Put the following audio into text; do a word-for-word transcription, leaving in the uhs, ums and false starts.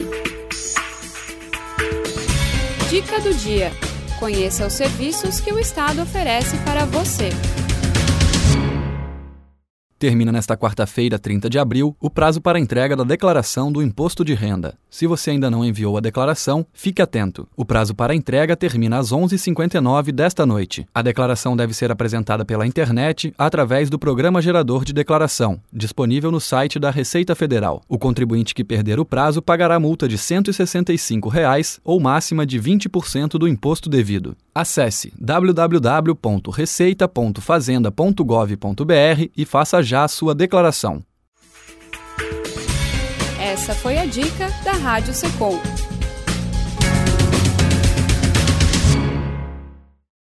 Dica do dia. Conheça os serviços que o Estado oferece para você. Termina nesta quarta-feira, trinta de abril, o prazo para a entrega da declaração do Imposto de Renda. Se você ainda não enviou a declaração, fique atento. O prazo para a entrega termina às onze e cinquenta e nove desta noite. A declaração deve ser apresentada pela internet através do Programa Gerador de Declaração, disponível no site da Receita Federal. O contribuinte que perder o prazo pagará multa de cento e sessenta e cinco reais ou máxima de vinte por cento do imposto devido. Acesse w w w ponto receita ponto fazenda ponto gov ponto b r e faça já a sua declaração. Essa foi a dica da Rádio Secom.